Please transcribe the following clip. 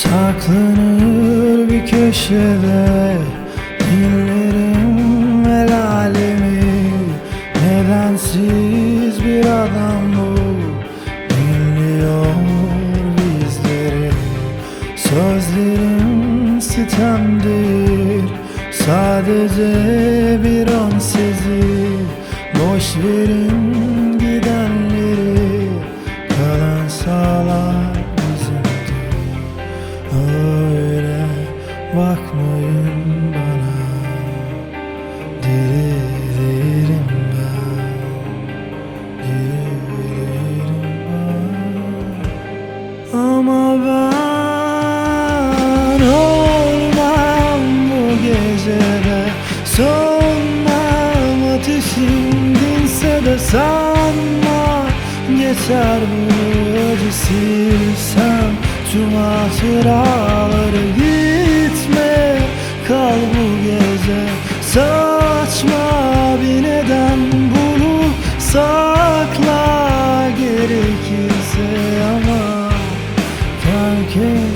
Saklanır bir köşede dinlerim el alemi. Nedensiz bir adam bu, dinliyor bizleri. Sözlerim sitemdir, sadece bir an sizi. Boş verin gidenleri, kalan sağlar bizimdir. Öyle bakmayın bana, deliririm ben, deliririm ben. Ama ben olmam bu gecede, sönmem ateşim dinse de sanma. Geçer bu acı, silsem tüm hatıraları. Gitme, kal bu gece, saçma bir neden bulup sakla gerekirse. Ama terk et